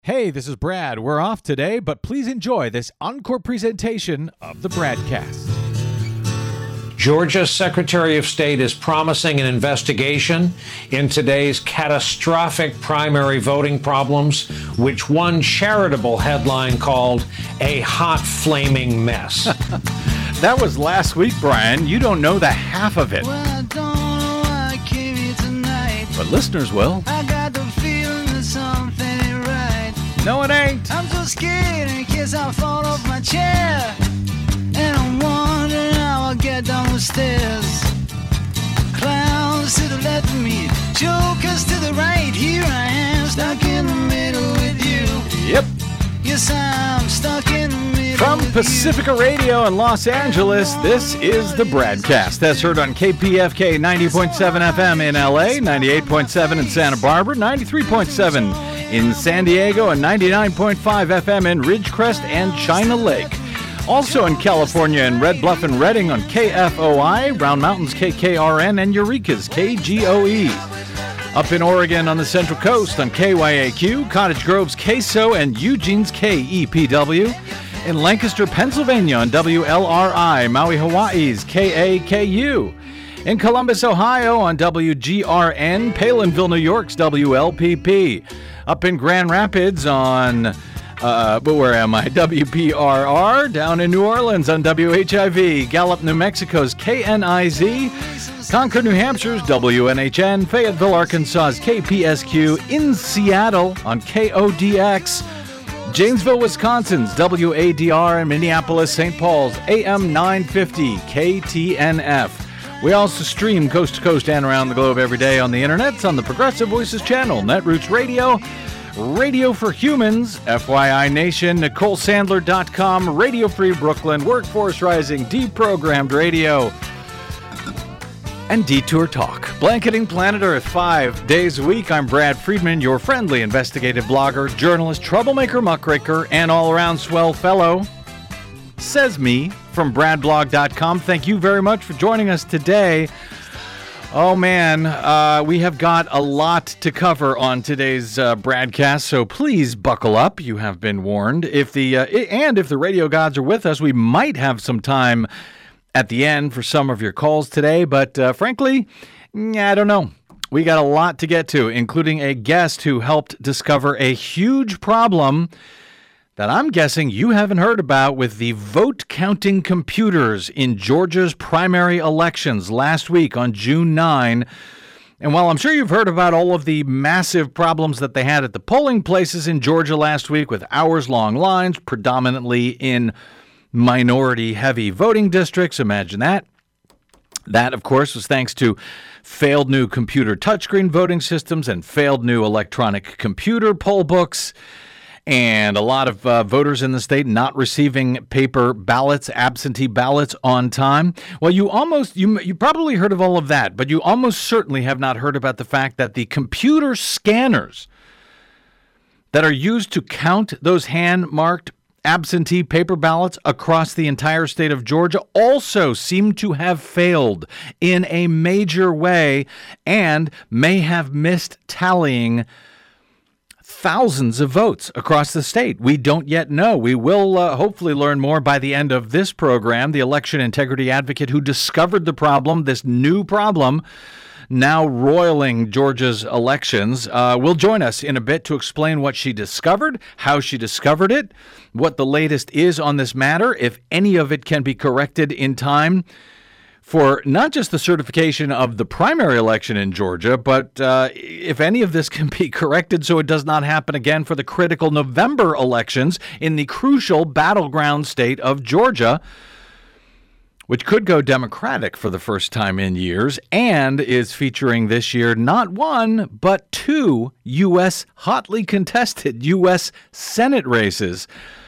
Hey, this is Brad. We're off today, but please enjoy this encore presentation of the Bradcast. Georgia's Secretary of State is promising an investigation in today's catastrophic primary voting problems, which one charitable headline called "A Hot Flaming Mess." That was last week, Brian. You don't know the half of it. Well, I don't know why I came here tonight. But listeners will. I got the feeling that something ain't right. No, it ain't. I'm so scared in case I fall off my chair. And I'm wondering how I'll get down the stairs. Clowns to the left of me, jokers to the right. Here I am, stuck in the middle with you. Yep. Yes, I'm stuck in the middle From with Pacifica Radio in Los Angeles, this is the Bradcast. That's heard on KPFK 90.7 FM in LA, 98.7 in Santa Barbara, 93.7 in San Diego, and 99.5 FM in Ridgecrest and China Lake. Also in California in Red Bluff and Redding on KFOI, Round Mountains KKRN, and Eureka's KGOE. Up in Oregon on the Central Coast on KYAQ, Cottage Grove's KSO, and Eugene's KEPW. In Lancaster, Pennsylvania on WLRI, Maui, Hawaii's KAKU. In Columbus, Ohio on WGRN, Palinville, New York's WLPP. Up in Grand Rapids on, where am I? WPRR. Down in New Orleans on WHIV. Gallup, New Mexico's KNIZ. Concord, New Hampshire's WNHN. Fayetteville, Arkansas's KPSQ. In Seattle on KODX. Janesville, Wisconsin's WADR. And Minneapolis, St. Paul's AM 950 KTNF. We also stream coast to coast and around the globe every day on the internet on the Progressive Voices channel, Netroots Radio, Radio for Humans, FYI Nation, NicoleSandler.com, Radio Free Brooklyn, Workforce Rising, Deprogrammed Radio, and Detour Talk. Blanketing planet Earth 5 days a week. I'm Brad Friedman, your friendly investigative blogger, journalist, troublemaker, muckraker, and all-around swell fellow. Says me from bradblog.com. Thank you very much for joining us today. Oh man, we have got a lot to cover on today's Bradcast, so please buckle up. You have been warned. If the radio gods are with us, we might have some time at the end for some of your calls today, but frankly, I don't know. We got a lot to get to, including a guest who helped discover a huge problem that I'm guessing you haven't heard about with the vote counting computers in Georgia's primary elections last week on June 9. And while I'm sure you've heard about all of the massive problems that they had at the polling places in Georgia last week with hours-long lines, predominantly in minority-heavy voting districts, imagine that. That, of course, was thanks to failed new computer touchscreen voting systems and failed new electronic computer poll books. And a lot of voters in the state not receiving paper ballots, absentee ballots on time. Well, you probably heard of all of that, but you almost certainly have not heard about the fact that the computer scanners that are used to count those hand-marked absentee paper ballots across the entire state of Georgia also seem to have failed in a major way and may have missed tallying thousands of votes across the state. We don't yet know. We will hopefully learn more by the end of this program. The election integrity advocate who discovered the problem, this new problem, now roiling Georgia's elections, will join us in a bit to explain what she discovered, how she discovered it, what the latest is on this matter, if any of it can be corrected in time for not just the certification of the primary election in Georgia, but if any of this can be corrected so it does not happen again for the critical November elections in the crucial battleground state of Georgia, which could go Democratic for the first time in years and is featuring this year not one, but two hotly contested U.S. Senate races.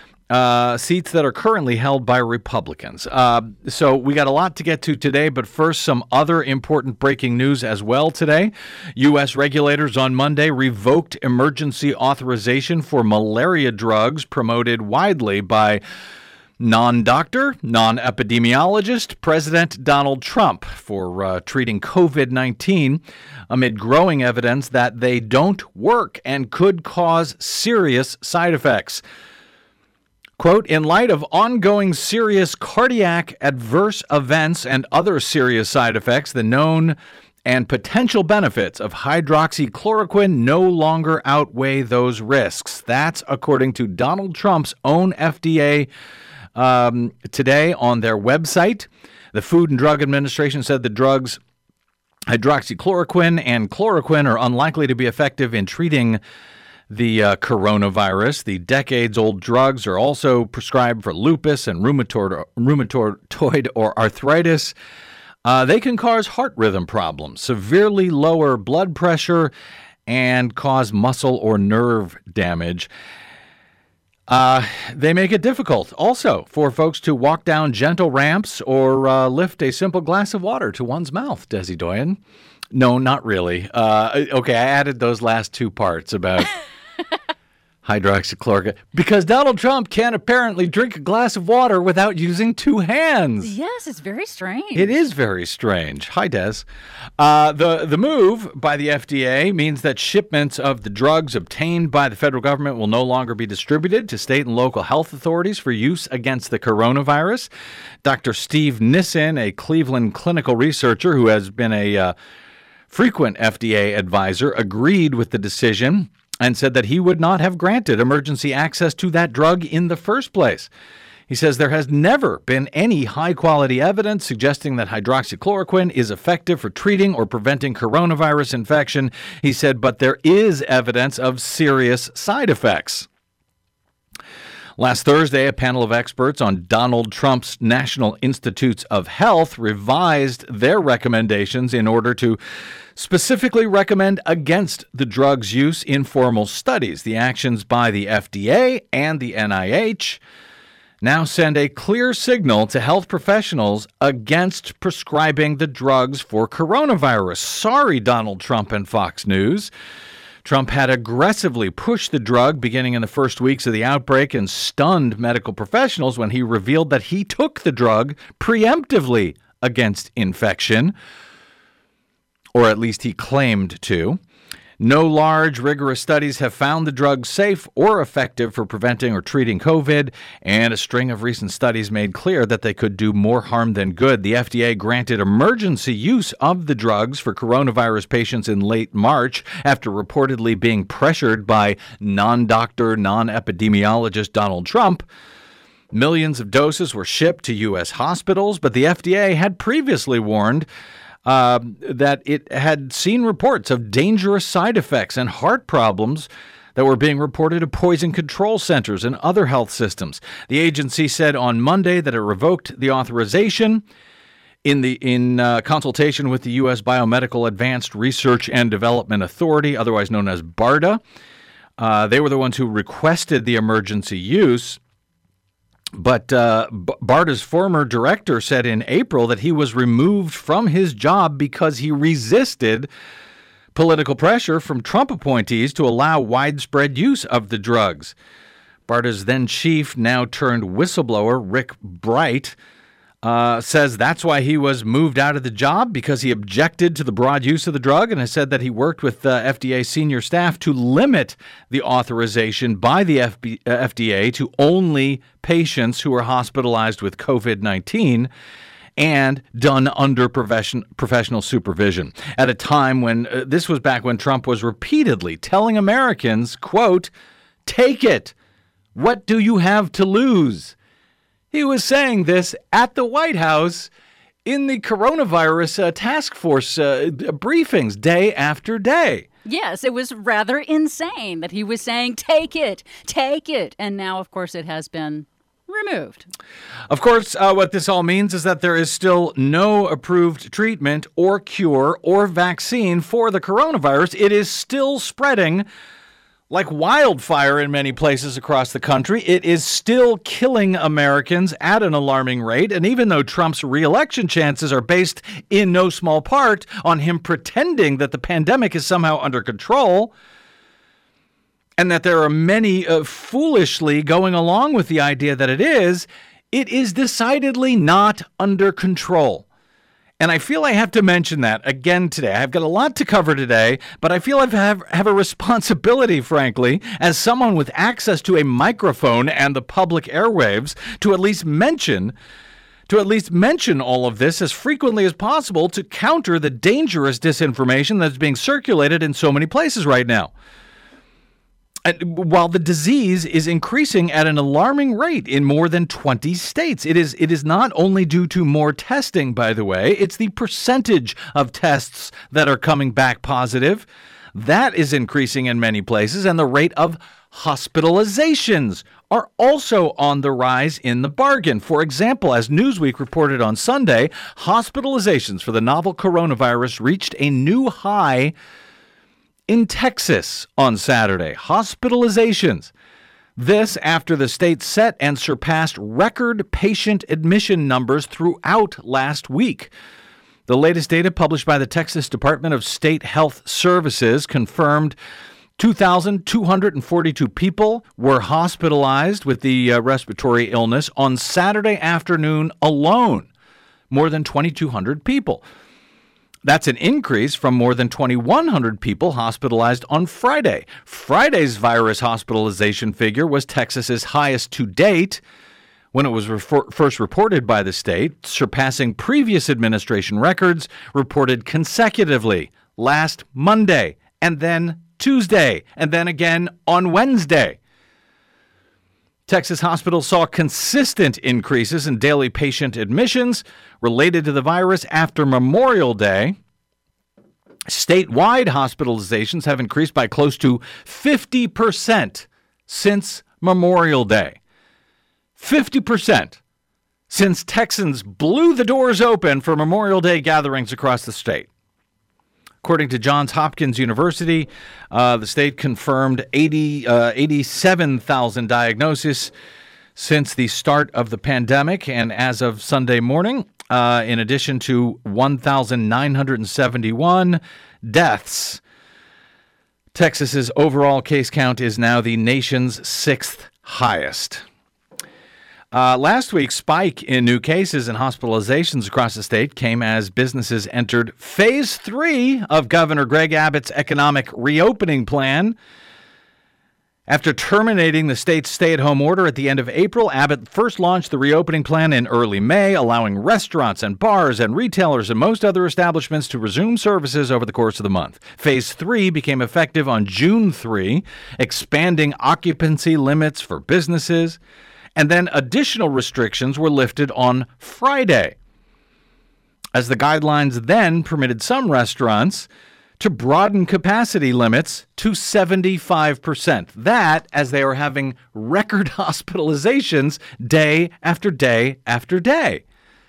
Seats that are currently held by Republicans. So we got a lot to get to today, but first, some other important breaking news as well today. U.S. regulators on Monday revoked emergency authorization for malaria drugs promoted widely by Non-doctor, non-epidemiologist, President Donald Trump for treating COVID-19 amid growing evidence that they don't work and could cause serious side effects. Quote, in light of ongoing serious cardiac adverse events and other serious side effects, the known and potential benefits of hydroxychloroquine no longer outweigh those risks. That's according to Donald Trump's own FDA today on their website. The Food and Drug Administration said the drugs hydroxychloroquine and chloroquine are unlikely to be effective in treating the coronavirus. The decades-old drugs are also prescribed for lupus and rheumatoid or arthritis. They can cause heart rhythm problems, severely lower blood pressure, and cause muscle or nerve damage. They make it difficult also for folks to walk down gentle ramps or lift a simple glass of water to one's mouth, Desi Doyen. No, not really. Okay, I added those last two parts about hydroxychloroquine because Donald Trump can't apparently drink a glass of water without using two hands. Yes, it's very strange. It is very strange. Hi, Des. The move by the FDA means that shipments of the drugs obtained by the federal government will no longer be distributed to state and local health authorities for use against the coronavirus. Dr. Steve Nissen, a Cleveland clinical researcher who has been a frequent FDA advisor, agreed with the decision and said that he would not have granted emergency access to that drug in the first place. He says there has never been any high-quality evidence suggesting that hydroxychloroquine is effective for treating or preventing coronavirus infection. He said, but there is evidence of serious side effects. Last Thursday, a panel of experts on Donald Trump's National Institutes of Health revised their recommendations in order to specifically recommend against the drug's use in formal studies. The actions by the FDA and the NIH now send a clear signal to health professionals against prescribing the drugs for coronavirus. Sorry, Donald Trump and Fox News. Trump had aggressively pushed the drug beginning in the first weeks of the outbreak and stunned medical professionals when he revealed that he took the drug preemptively against infection, or at least he claimed to. No large, rigorous studies have found the drug safe or effective for preventing or treating COVID, and a string of recent studies made clear that they could do more harm than good. The FDA granted emergency use of the drugs for coronavirus patients in late March after reportedly being pressured by non-doctor, non-epidemiologist Donald Trump. Millions of doses were shipped to U.S. hospitals, but the FDA had previously warned that it had seen reports of dangerous side effects and heart problems that were being reported to poison control centers and other health systems. The agency said on Monday that it revoked the authorization in consultation with the U.S. Biomedical Advanced Research and Development Authority, otherwise known as BARDA. They were the ones who requested the emergency use. But BARDA's former director said in April that he was removed from his job because he resisted political pressure from Trump appointees to allow widespread use of the drugs. BARDA's then chief, now turned whistleblower, Rick Bright, says that's why he was moved out of the job, because he objected to the broad use of the drug, and has said that he worked with FDA senior staff to limit the authorization by the FDA to only patients who are hospitalized with COVID-19 and done under professional supervision. At a time when this was back when Trump was repeatedly telling Americans, quote, "Take it. What do you have to lose?" He was saying this at the White House in the coronavirus task force briefings day after day. Yes, it was rather insane that he was saying, take it. And now, of course, it has been removed. Of course, what this all means is that there is still no approved treatment or cure or vaccine for the coronavirus. It is still spreading like wildfire in many places across the country. It is still killing Americans at an alarming rate. And even though Trump's re-election chances are based in no small part on him pretending that the pandemic is somehow under control, and that there are many foolishly going along with the idea that it is, It is decidedly not under control. And I feel I have to mention that again today. I've got a lot to cover today, but I feel I have a responsibility, frankly, as someone with access to a microphone and the public airwaves, to at least mention all of this as frequently as possible to counter the dangerous disinformation that's being circulated in so many places right now. And while the disease is increasing at an alarming rate in more than 20 states, it is not only due to more testing, by the way, it's the percentage of tests that are coming back positive. That is increasing in many places, and the rate of hospitalizations are also on the rise in the bargain. For example, as Newsweek reported on Sunday, hospitalizations for the novel coronavirus reached a new high in Texas on Saturday. Hospitalizations. This after the state set and surpassed record patient admission numbers throughout last week. The latest data published by the Texas Department of State Health Services confirmed 2,242 people were hospitalized with the respiratory illness on Saturday afternoon alone. More than 2,200 people. That's an increase from more than 2,100 people hospitalized on Friday. Friday's virus hospitalization figure was Texas's highest to date when it was first reported by the state, surpassing previous administration records reported consecutively last Monday and then Tuesday and then again on Wednesday. Texas hospitals saw consistent increases in daily patient admissions related to the virus after Memorial Day. Statewide hospitalizations have increased by close to 50% since Memorial Day. 50% since Texans blew the doors open for Memorial Day gatherings across the state. According to Johns Hopkins University, the state confirmed 87,000 diagnoses since the start of the pandemic, and as of Sunday morning, in addition to 1,971 deaths, Texas's overall case count is now the nation's sixth highest. Last week's spike in new cases and hospitalizations across the state came as businesses entered Phase 3 of Governor Greg Abbott's economic reopening plan. After terminating the state's stay-at-home order at the end of April, Abbott first launched the reopening plan in early May, allowing restaurants and bars and retailers and most other establishments to resume services over the course of the month. Phase 3 became effective on June 3, expanding occupancy limits for businesses. And then additional restrictions were lifted on Friday, as the guidelines then permitted some restaurants to broaden capacity limits to 75%. That, as they are having record hospitalizations day after day after day.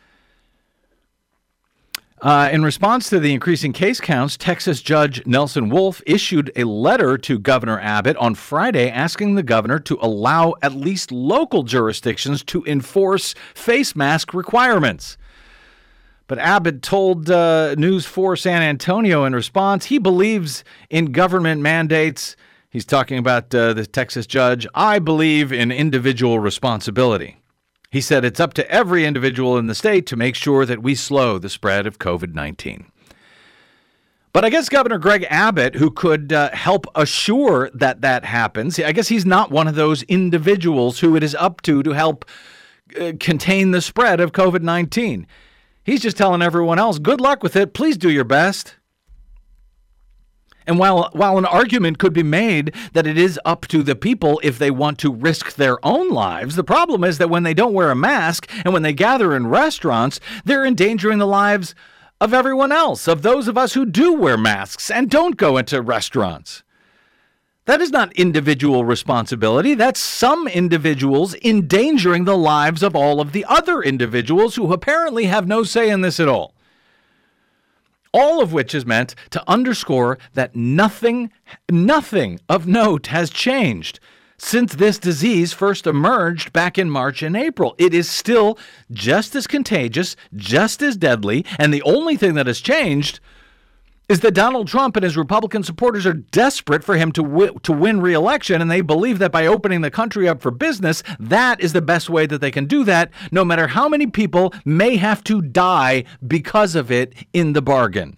In response to the increasing case counts, Texas Judge Nelson Wolff issued a letter to Governor Abbott on Friday asking the governor to allow at least local jurisdictions to enforce face mask requirements. But Abbott told News 4 San Antonio in response he believes in government mandates. He's talking about the Texas judge. I believe in individual responsibility. He said it's up to every individual in the state to make sure that we slow the spread of COVID-19. But I guess Governor Greg Abbott, who could help assure that that happens, I guess he's not one of those individuals who it is up to help contain the spread of COVID-19. He's just telling everyone else, good luck with it. Please do your best. And while an argument could be made that it is up to the people if they want to risk their own lives, the problem is that when they don't wear a mask and when they gather in restaurants, they're endangering the lives of everyone else, of those of us who do wear masks and don't go into restaurants. That is not individual responsibility. That's some individuals endangering the lives of all of the other individuals who apparently have no say in this at all. All of which is meant to underscore that nothing of note has changed since this disease first emerged back in March and April. It is still just as contagious, just as deadly, and the only thing that has changed is that Donald Trump and his Republican supporters are desperate for him to win re-election, and they believe that by opening the country up for business, that is the best way that they can do that, no matter how many people may have to die because of it in the bargain.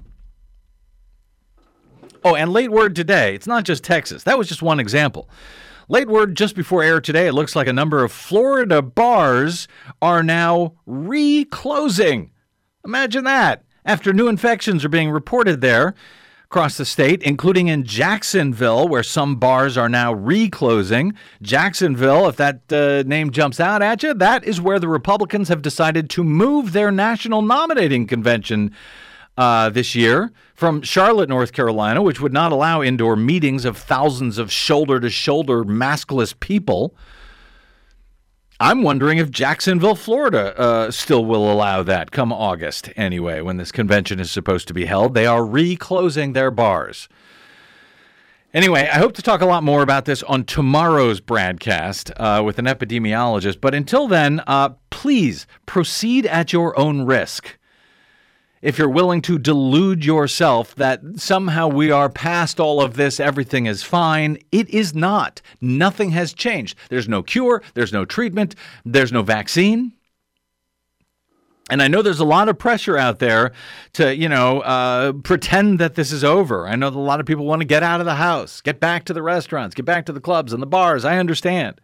Oh, and late word today, it's not just Texas. That was just one example. Late word just before air today, it looks like a number of Florida bars are now reclosing. Imagine that. After new infections are being reported there across the state, including in Jacksonville, where some bars are now reclosing. Jacksonville, if that name jumps out at you, that is where the Republicans have decided to move their national nominating convention this year from Charlotte, North Carolina, which would not allow indoor meetings of thousands of shoulder-to-shoulder maskless people. I'm wondering if Jacksonville, Florida, still will allow that come August anyway, when this convention is supposed to be held. They are reclosing their bars. Anyway, I hope to talk a lot more about this on tomorrow's broadcast with an epidemiologist. But until then, please proceed at your own risk. If you're willing to delude yourself that somehow we are past all of this, everything is fine, it is not. Nothing has changed. There's no cure. There's no treatment. There's no vaccine. And I know there's a lot of pressure out there to, pretend that this is over. I know that a lot of people want to get out of the house, get back to the restaurants, get back to the clubs and the bars. I understand.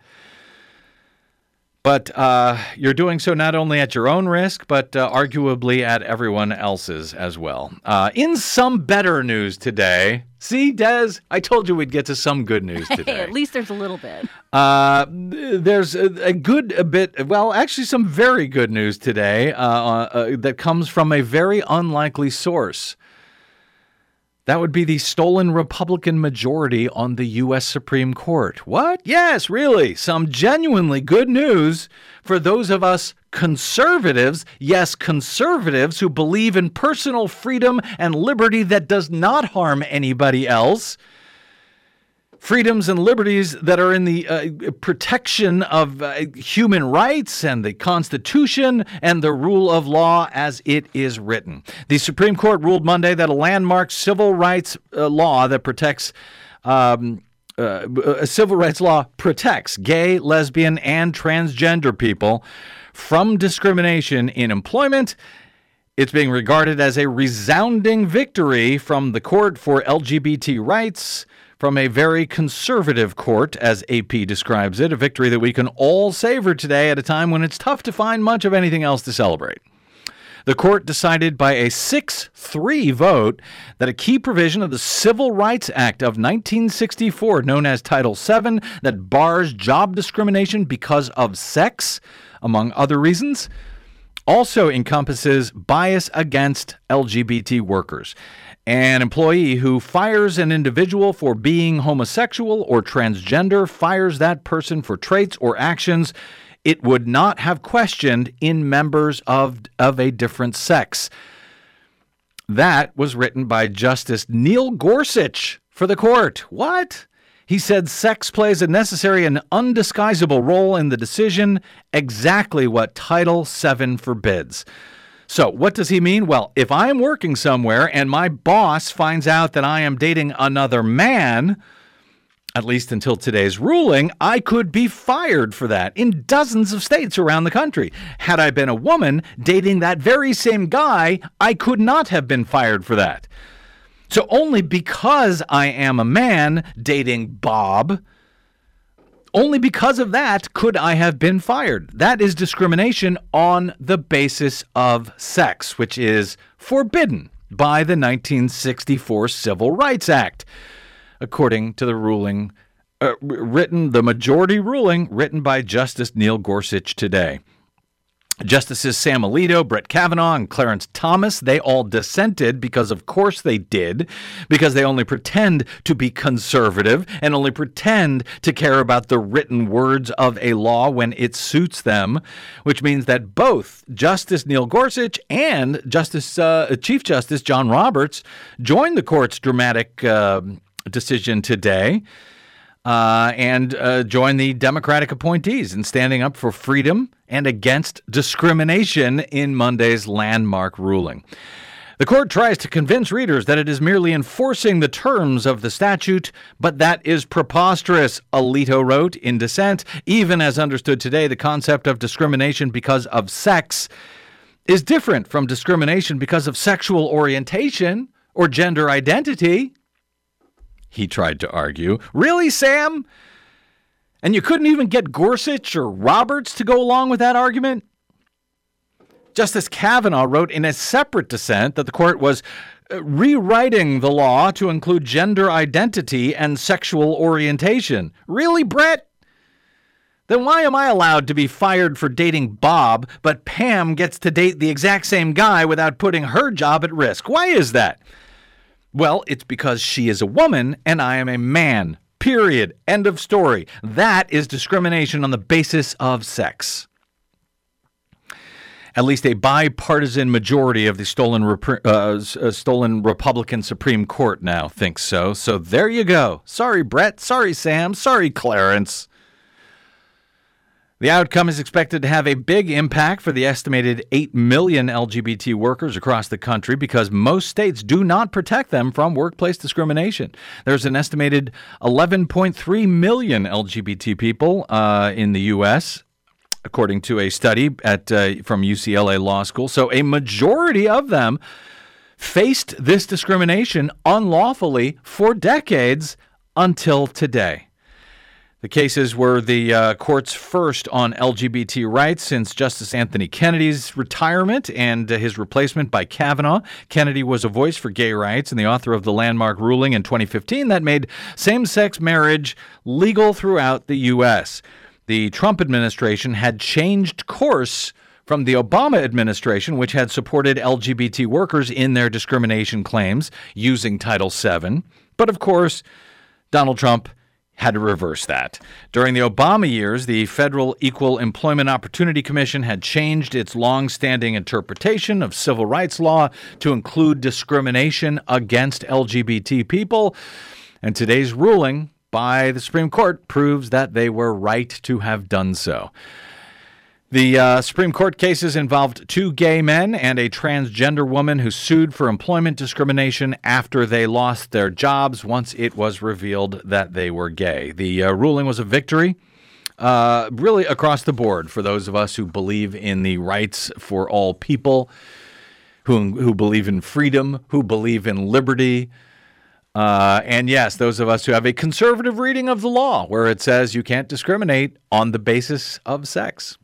But you're doing so not only at your own risk, but arguably at everyone else's as well. In some better news today, see, Des, I told you we'd get to some good news today. At least there's a little bit. There's a bit, well, actually some very good news today that comes from a very unlikely source. That would be the stolen Republican majority on the U.S. Supreme Court. What? Yes, really. Some genuinely good news for those of us conservatives, yes, conservatives who believe in personal freedom and liberty that does not harm anybody else. Freedoms and liberties that are in the protection of human rights and the Constitution and the rule of law as it is written. The Supreme Court ruled Monday that a landmark civil rights law that protects a civil rights law protects gay, lesbian, and transgender people from discrimination in employment. It's being regarded as a resounding victory from the court for LGBT rights, from a very conservative court, as AP describes it, a victory that we can all savor today at a time when it's tough to find much of anything else to celebrate. The court decided by a 6-3 vote that a key provision of the Civil Rights Act of 1964, known as Title VII, that bars job discrimination because of sex, among other reasons, also encompasses bias against LGBT workers. An employee who fires an individual for being homosexual or transgender fires that person for traits or actions it would not have questioned in members of a different sex. That was written by Justice Neil Gorsuch for the court. What? He said sex plays a necessary and undisguisable role in the decision, exactly what Title VII forbids. So what does he mean? Well, if I'm working somewhere and my boss finds out that I am dating another man, at least until today's ruling, I could be fired for that in dozens of states around the country. Had I been a woman dating that very same guy, I could not have been fired for that. So only because I am a man dating Bob, only because of that could I have been fired. That is discrimination on the basis of sex, which is forbidden by the 1964 Civil Rights Act, according to the ruling the majority ruling written by Justice Neil Gorsuch today. Justices Sam Alito, Brett Kavanaugh, and Clarence Thomas, they all dissented because, of course, they did, because they only pretend to be conservative and only pretend to care about the written words of a law when it suits them, which means that both Justice Neil Gorsuch and Chief Justice John Roberts joined the court's dramatic decision today and join the Democratic appointees in standing up for freedom and against discrimination in Monday's landmark ruling. The court tries to convince readers that it is merely enforcing the terms of the statute, but that is preposterous, Alito wrote in dissent. Even as understood today, the concept of discrimination because of sex is different from discrimination because of sexual orientation or gender identity, he tried to argue. Really, Sam? And you couldn't even get Gorsuch or Roberts to go along with that argument? Justice Kavanaugh wrote in a separate dissent that the court was rewriting the law to include gender identity and sexual orientation. Really, Brett? Then why am I allowed to be fired for dating Bob, but Pam gets to date the exact same guy without putting her job at risk? Why is that? Well, it's because she is a woman and I am a man. Period. End of story. That is discrimination on the basis of sex. At least a bipartisan majority of the stolen Republican Supreme Court now thinks so. So there you go. Sorry, Brett. Sorry, Sam. Sorry, Clarence. The outcome is expected to have a big impact for the estimated 8 million LGBT workers across the country because most states do not protect them from workplace discrimination. There's an estimated 11.3 million LGBT people in the U.S., according to a study from UCLA Law School. So a majority of them faced this discrimination unlawfully for decades until today. The cases were the court's first on LGBT rights since Justice Anthony Kennedy's retirement and his replacement by Kavanaugh. Kennedy was a voice for gay rights and the author of the landmark ruling in 2015 that made same-sex marriage legal throughout the U.S. The Trump administration had changed course from the Obama administration, which had supported LGBT workers in their discrimination claims using Title VII. But of course, Donald Trump had to reverse that. During the Obama years, the Federal Equal Employment Opportunity Commission had changed its long-standing interpretation of civil rights law to include discrimination against LGBT people. And today's ruling by the Supreme Court proves that they were right to have done so. The Supreme Court cases involved 2 gay men and a transgender woman who sued for employment discrimination after they lost their jobs once it was revealed that they were gay. The ruling was a victory, really across the board for those of us who believe in the rights for all people, who believe in freedom, who believe in liberty. And yes, those of us who have a conservative reading of the law where it says you can't discriminate on the basis of sex.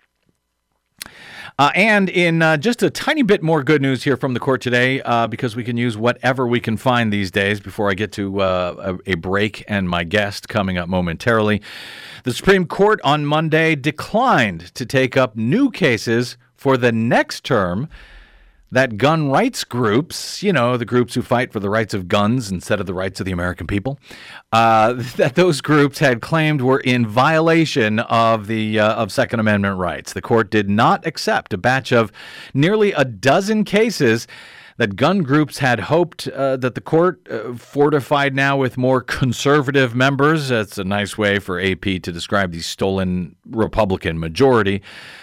And in just a tiny bit more good news here from the court today, because we can use whatever we can find these days before I get to a break and my guest coming up momentarily. The Supreme Court on Monday declined to take up new cases for the next term that gun rights groups, you know, the groups who fight for the rights of guns instead of the rights of the American people, that those groups had claimed were in violation of the Second Amendment rights. The court did not accept a batch of nearly a dozen cases that gun groups had hoped that the court, fortified now with more conservative members, that's a nice way for AP to describe the stolen Republican majority,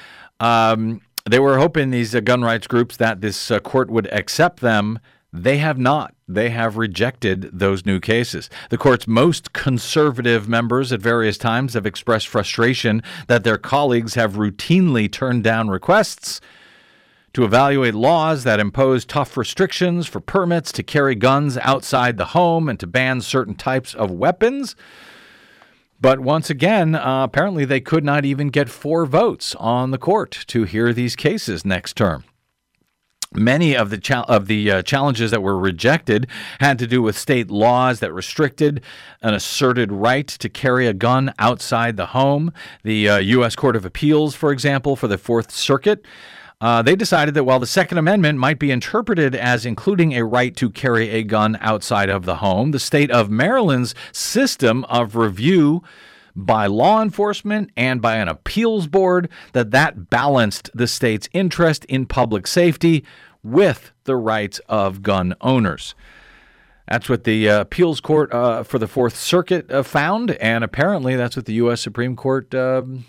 they were hoping, these gun rights groups, that this court would accept them. They have not. They have rejected those new cases. The court's most conservative members at various times have expressed frustration that their colleagues have routinely turned down requests to evaluate laws that impose tough restrictions for permits to carry guns outside the home and to ban certain types of weapons. But once again, apparently they could not even get 4 votes on the court to hear these cases next term. Many of the challenges that were rejected had to do with state laws that restricted an asserted right to carry a gun outside the home. The U.S. Court of Appeals, for example, for the Fourth Circuit, they decided that while the Second Amendment might be interpreted as including a right to carry a gun outside of the home, the state of Maryland's system of review by law enforcement and by an appeals board, that balanced the state's interest in public safety with the rights of gun owners. That's what the appeals court for the Fourth Circuit found, and apparently that's what the U.S. Supreme Court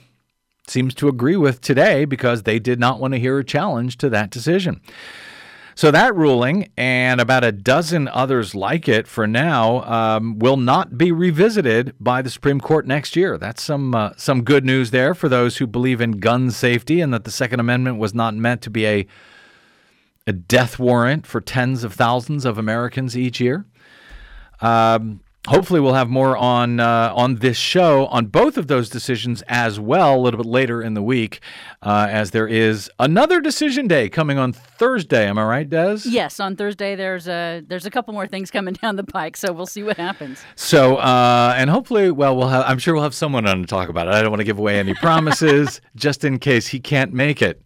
seems to agree with today, because they did not want to hear a challenge to that decision. So that ruling and about a dozen others like it for now will not be revisited by the Supreme Court next year. That's some good news there for those who believe in gun safety and that the Second Amendment was not meant to be a death warrant for tens of thousands of Americans each year. Hopefully we'll have more on this show on both of those decisions as well a little bit later in the week, as there is another decision day coming on Thursday. Am I right, Des? Yes, on Thursday there's a couple more things coming down the pike, so we'll see what happens. So and hopefully, I'm sure we'll have someone on to talk about it. I don't want to give away any promises just in case he can't make it.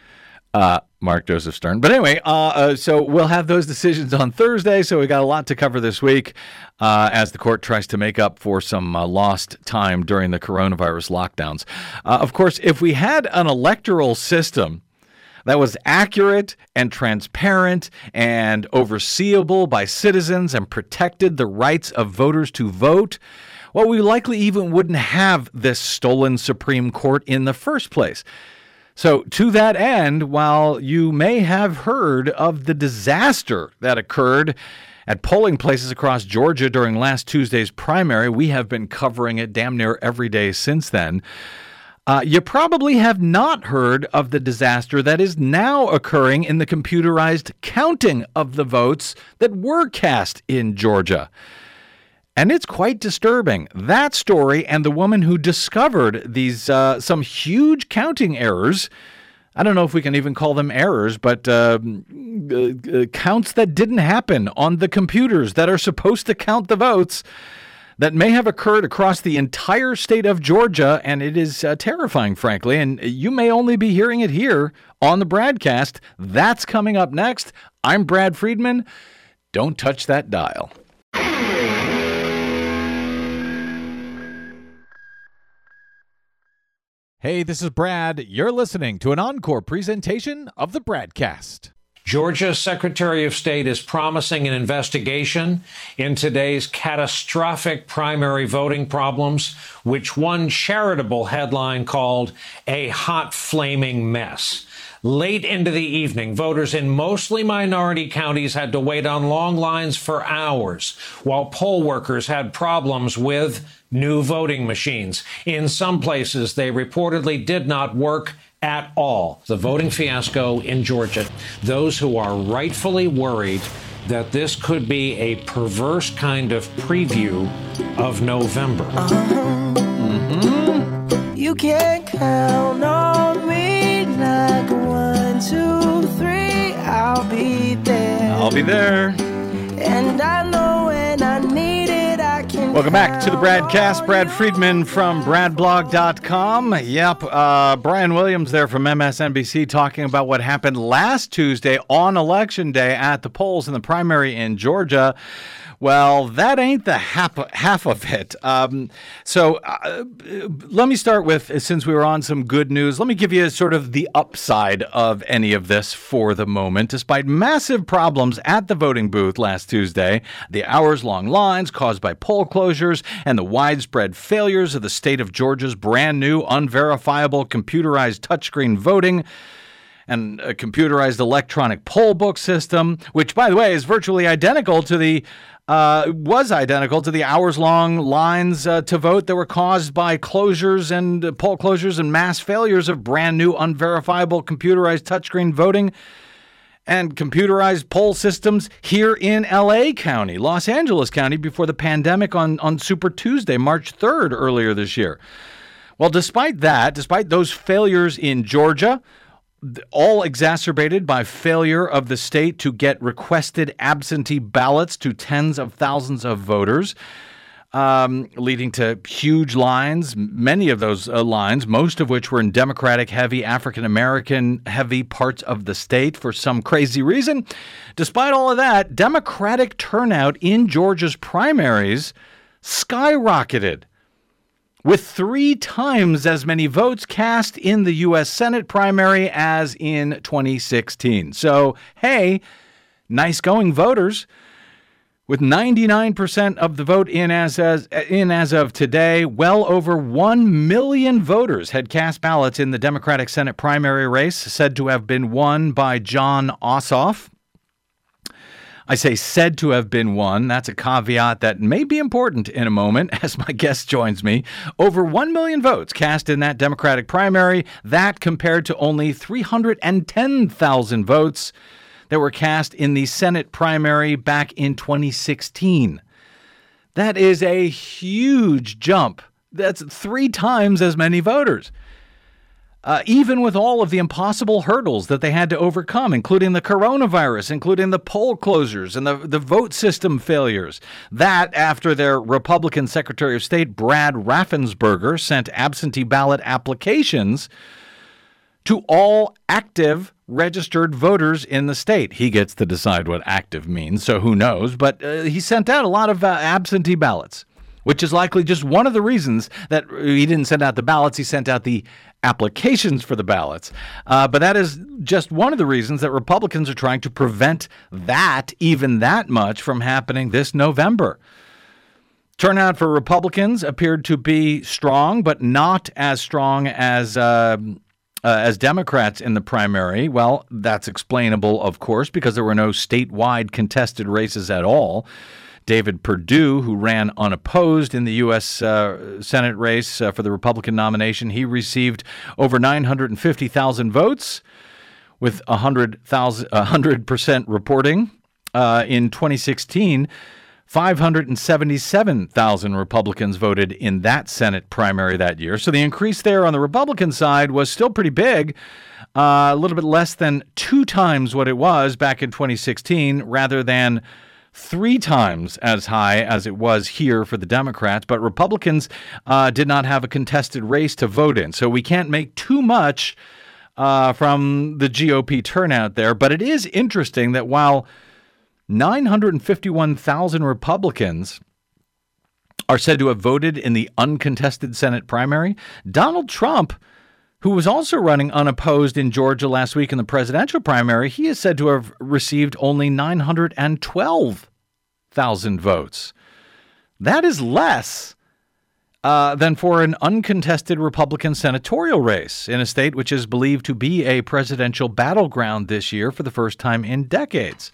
Mark Joseph Stern. But anyway, so we'll have those decisions on Thursday. So we got a lot to cover this week as the court tries to make up for some lost time during the coronavirus lockdowns. Of course, if we had an electoral system that was accurate and transparent and overseeable by citizens and protected the rights of voters to vote, well, we likely even wouldn't have this stolen Supreme Court in the first place. So to that end, while you may have heard of the disaster that occurred at polling places across Georgia during last Tuesday's primary, we have been covering it damn near every day since then. You probably have not heard of the disaster that is now occurring in the computerized counting of the votes that were cast in Georgia. And it's quite disturbing. That story and the woman who discovered these some huge counting errors, I don't know if we can even call them errors, but counts that didn't happen on the computers that are supposed to count the votes that may have occurred across the entire state of Georgia, and it is terrifying, frankly, and you may only be hearing it here on the Bradcast. That's coming up next. I'm Brad Friedman. Don't touch that dial. Hey, this is Brad. You're listening to an encore presentation of the Bradcast. Georgia's Secretary of State is promising an investigation in today's catastrophic primary voting problems, which one charitable headline called "A Hot Flaming Mess." Late into the evening, voters in mostly minority counties had to wait on long lines for hours, while poll workers had problems with new voting machines. In some places, they reportedly did not work at all. The voting fiasco in Georgia. Those who are rightfully worried that this could be a perverse kind of preview of November. You can count on me like 1, 2, 3. I'll be there. I'll be there. And I know when I need it, I can. Welcome back to the Bradcast. Brad Friedman from BradBlog.com. Yep, Brian Williams there from MSNBC talking about what happened last Tuesday on Election Day at the polls in the primary in Georgia. Well, that ain't the half of it. So let me start with, since we were on some good news, let me give you sort of the upside of any of this for the moment. Despite massive problems at the voting booth last Tuesday, the hours-long lines caused by poll closures and the widespread failures of the state of Georgia's brand new, unverifiable, computerized touchscreen voting and a computerized electronic poll book system, which, by the way, is virtually identical to the hours-long lines to vote that were caused by closures and poll closures and mass failures of brand new, unverifiable, computerized touchscreen voting and computerized poll systems here in L.A. County, Los Angeles County, before the pandemic on Super Tuesday, March 3rd, earlier this year. Well, despite those failures in Georgia, all exacerbated by failure of the state to get requested absentee ballots to tens of thousands of voters, leading to huge lines, many of those lines, most of which were in Democratic-heavy, African-American-heavy parts of the state for some crazy reason. Despite all of that, Democratic turnout in Georgia's primaries skyrocketed, with 3 times as many votes cast in the U.S. Senate primary as in 2016. So, hey, nice going, voters. With 99% of the vote in as of today, well over 1 million voters had cast ballots in the Democratic Senate primary race, said to have been won by Jon Ossoff. I say said to have been won. That's a caveat that may be important in a moment as my guest joins me. Over 1 million votes cast in that Democratic primary. That compared to only 310,000 votes that were cast in the Senate primary back in 2016. That is a huge jump. That's 3 times as many voters. Even with all of the impossible hurdles that they had to overcome, including the coronavirus, including the poll closures and the vote system failures. That after their Republican Secretary of State, Brad Raffensperger, sent absentee ballot applications to all active registered voters in the state. He gets to decide what active means, so who knows? But he sent out a lot of absentee ballots, which is likely just one of the reasons that he didn't send out the ballots. He sent out the applications for the ballots. But that is just one of the reasons that Republicans are trying to prevent even that much from happening this November. Turnout for Republicans appeared to be strong, but not as strong as Democrats in the primary. Well, that's explainable, of course, because there were no statewide contested races at all. David Perdue, who ran unopposed in the U.S. Senate race for the Republican nomination, he received over 950,000 votes with 100% reporting. In 2016, 577,000 Republicans voted in that Senate primary that year. So the increase there on the Republican side was still pretty big, a little bit less than 2 times what it was back in 2016, rather than 3 times as high as it was here for the Democrats. But Republicans did not have a contested race to vote in. So we can't make too much from the GOP turnout there. But it is interesting that while 951,000 Republicans are said to have voted in the uncontested Senate primary, Donald Trump, who was also running unopposed in Georgia last week in the presidential primary, he is said to have received only 912,000 votes. That is less than for an uncontested Republican senatorial race in a state which is believed to be a presidential battleground this year for the first time in decades.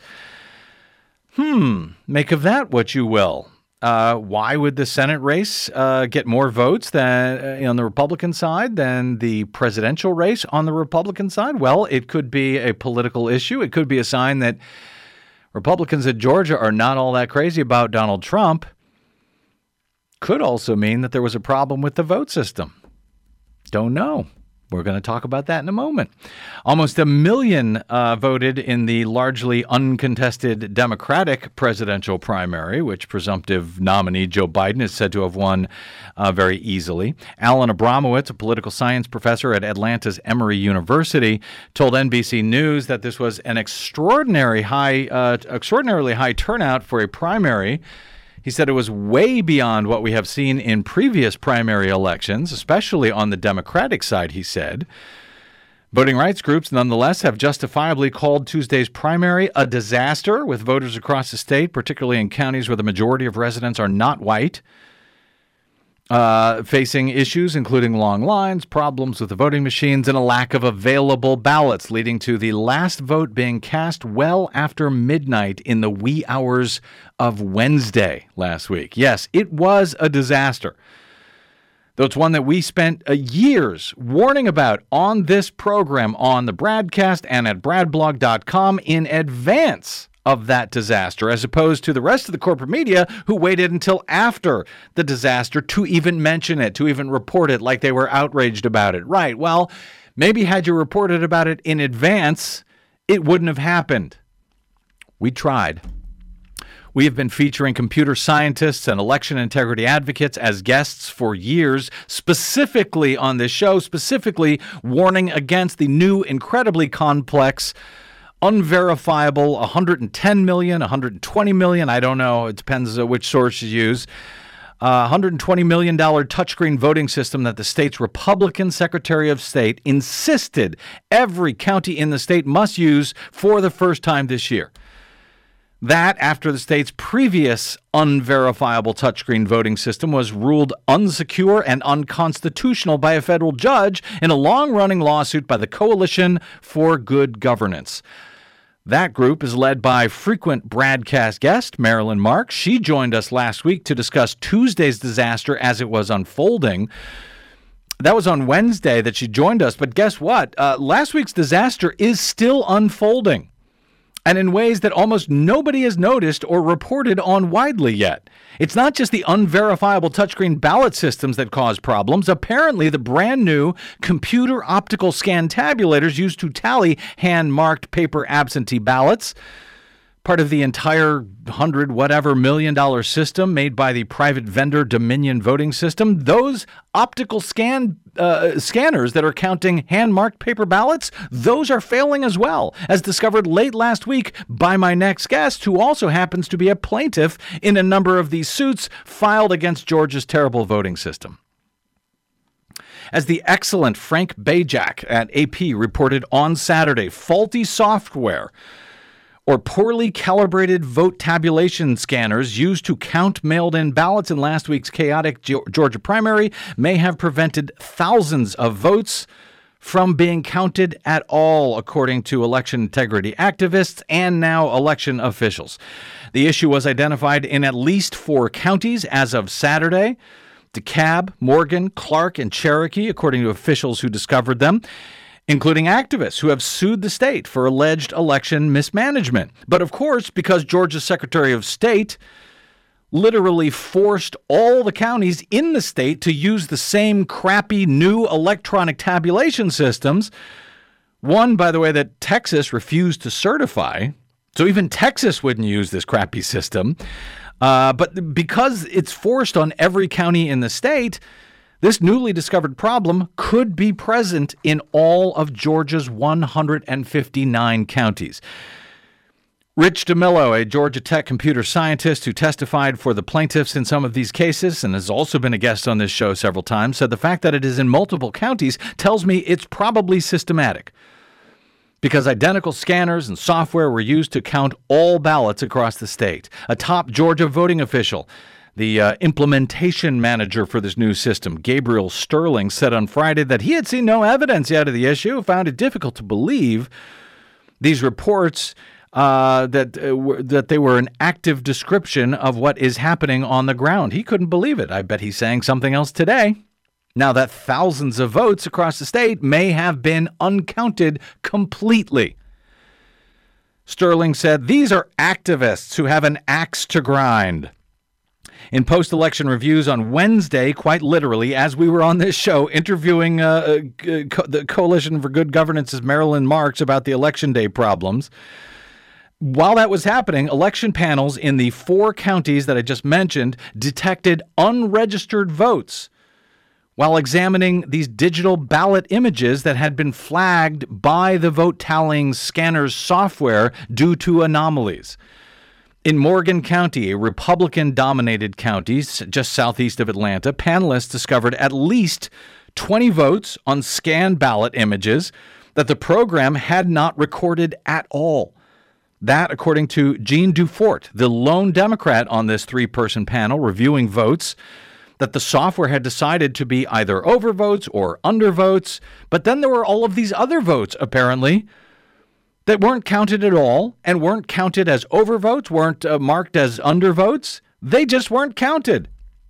Make of that what you will. Why would the Senate race get more votes than on the Republican side than the presidential race on the Republican side? Well, it could be a political issue. It could be a sign that Republicans in Georgia are not all that crazy about Donald Trump. Could also mean that there was a problem with the vote system. Don't know. We're going to talk about that in a moment. Almost 1 million voted in the largely uncontested Democratic presidential primary, which presumptive nominee Joe Biden is said to have won very easily. Alan Abramowitz, a political science professor at Atlanta's Emory University, told NBC News that this was an extraordinarily high turnout for a primary. He said it was way beyond what we have seen in previous primary elections, especially on the Democratic side, he said. Voting rights groups, nonetheless, have justifiably called Tuesday's primary a disaster, with voters across the state, particularly in counties where the majority of residents are not white, facing issues including long lines, problems with the voting machines, and a lack of available ballots, leading to the last vote being cast well after midnight in the wee hours of Wednesday last week. Yes, it was a disaster. Though it's one that we spent years warning about on this program, on the Bradcast and at bradblog.com in advance of that disaster, as opposed to the rest of the corporate media who waited until after the disaster to even mention it, to even report it like they were outraged about it. Right. Well, maybe had you reported about it in advance, it wouldn't have happened. We tried. We have been featuring computer scientists and election integrity advocates as guests for years, specifically on this show, specifically warning against the new, incredibly complex, unverifiable 110 million, 120 million, I don't know, it depends which source you use, $120 million touchscreen voting system that the state's Republican Secretary of State insisted every county in the state must use for the first time this year. That after the state's previous unverifiable touchscreen voting system was ruled unsecure and unconstitutional by a federal judge in a long-running lawsuit by the Coalition for Good Governance. That group is led by frequent BradCast guest Marilyn Marks. She joined us last week to discuss Tuesday's disaster as it was unfolding. That was on Wednesday that she joined us, but guess what? Last week's disaster is still unfolding, and in ways that almost nobody has noticed or reported on widely yet. It's not just the unverifiable touchscreen ballot systems that cause problems. Apparently, the brand new computer optical scan tabulators used to tally hand-marked paper absentee ballots, part of the entire $100 million system made by the private vendor Dominion Voting System. Those optical scanners that are counting hand-marked paper ballots, those are failing as well, as discovered late last week by my next guest, who also happens to be a plaintiff in a number of these suits filed against Georgia's terrible voting system. As the excellent Frank Bajak at AP reported on Saturday, faulty software or poorly calibrated vote tabulation scanners used to count mailed-in ballots in last week's chaotic Georgia primary may have prevented thousands of votes from being counted at all, according to election integrity activists and now election officials. The issue was identified in at least 4 counties as of Saturday: DeKalb, Morgan, Clark, and Cherokee, according to officials who discovered them, including activists who have sued the state for alleged election mismanagement. But of course, because Georgia's Secretary of State literally forced all the counties in the state to use the same crappy new electronic tabulation systems, one, by the way, that Texas refused to certify, so even Texas wouldn't use this crappy system, but because it's forced on every county in the state, this newly discovered problem could be present in all of Georgia's 159 counties. Rich DeMillo, a Georgia Tech computer scientist who testified for the plaintiffs in some of these cases and has also been a guest on this show several times, said the fact that it is in multiple counties tells me it's probably systematic, because identical scanners and software were used to count all ballots across the state. A top Georgia voting official, the implementation manager for this new system, Gabriel Sterling, said on Friday that he had seen no evidence yet of the issue, found it difficult to believe these reports that they were an active description of what is happening on the ground. He couldn't believe it. I bet he's saying something else today. Now that thousands of votes across the state may have been uncounted completely. Sterling said these are activists who have an axe to grind. In post-election reviews on Wednesday, quite literally, as we were on this show interviewing the Coalition for Good Governance's Marilyn Marks about the Election Day problems, while that was happening, election panels in the 4 counties that I just mentioned detected unregistered votes while examining these digital ballot images that had been flagged by the vote tallying scanner's software due to anomalies. In Morgan County, a Republican-dominated county just southeast of Atlanta, panelists discovered at least 20 votes on scanned ballot images that the program had not recorded at all. That, according to Jean Dufort, the lone Democrat on this 3-person panel reviewing votes, that the software had decided to be either overvotes or undervotes, but then there were all of these other votes, apparently, that weren't counted at all and weren't counted as overvotes, weren't marked as undervotes. They just weren't counted.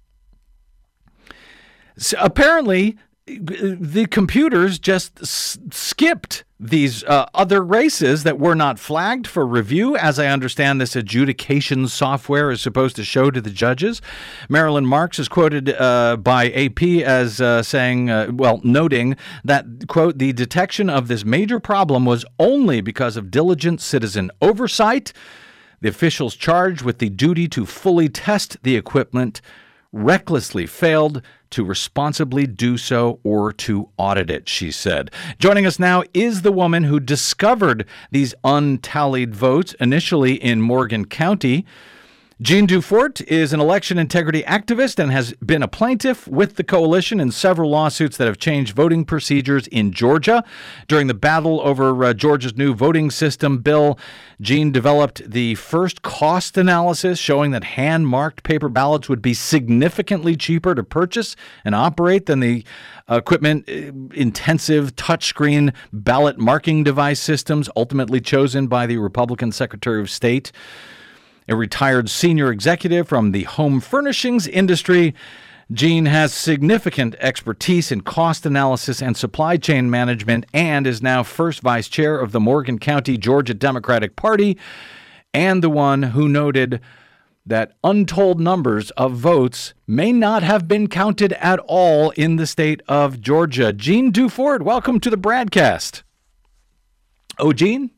So apparently, the computers just skipped these other races that were not flagged for review, as I understand this adjudication software is supposed to show to the judges. Marilyn Marks is quoted by AP as saying, noting that, quote, the detection of this major problem was only because of diligent citizen oversight. The officials charged with the duty to fully test the equipment recklessly failed to responsibly do so or to audit it, she said. Joining us now is the woman who discovered these untallied votes initially in Morgan County. Jean Dufort is an election integrity activist and has been a plaintiff with the coalition in several lawsuits that have changed voting procedures in Georgia. During the battle over Georgia's new voting system bill, Jean developed the first cost analysis showing that hand-marked paper ballots would be significantly cheaper to purchase and operate than the equipment-intensive touchscreen ballot marking device systems ultimately chosen by the Republican Secretary of State. A retired senior executive from the home furnishings industry, Jean has significant expertise in cost analysis and supply chain management and is now first vice chair of the Morgan County, Georgia Democratic Party, and the one who noted that untold numbers of votes may not have been counted at all in the state of Georgia. Jean Dufort, welcome to the Bradcast. Oh, Jean?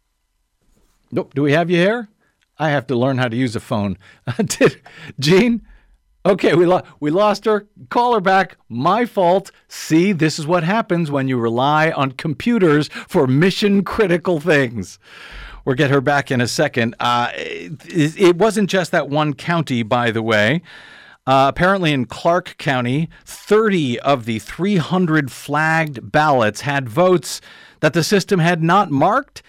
Nope. Do we have you here? I have to learn how to use a phone. Jean? Okay, we lost her. Call her back. My fault. See, this is what happens when you rely on computers for mission-critical things. We'll get her back in a second. It wasn't just that one county, by the way. Apparently in Clark County, 30 of the 300 flagged ballots had votes that the system had not marked,